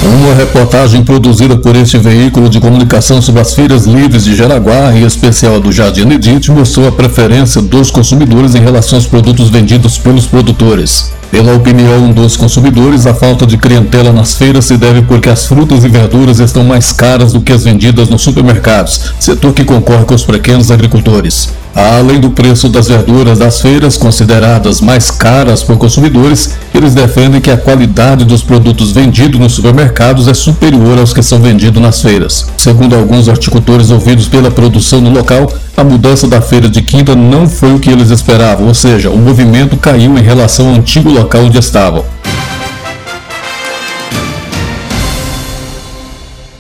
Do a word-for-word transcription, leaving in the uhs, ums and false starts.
Uma reportagem produzida por este veículo de comunicação sobre as feiras livres de Jaraguá, em especial a do Jardim Edith, mostrou a preferência dos consumidores em relação aos produtos vendidos pelos produtores. Pela opinião dos consumidores, a falta de clientela nas feiras se deve porque as frutas e verduras estão mais caras do que as vendidas nos supermercados, setor que concorre com os pequenos agricultores. Além do preço das verduras das feiras, consideradas mais caras por consumidores, eles defendem que a qualidade dos produtos vendidos nos supermercados é superior aos que são vendidos nas feiras. Segundo alguns horticultores ouvidos pela produção no local, a mudança da feira de quinta não foi o que eles esperavam, ou seja, o movimento caiu em relação ao antigo local onde estavam.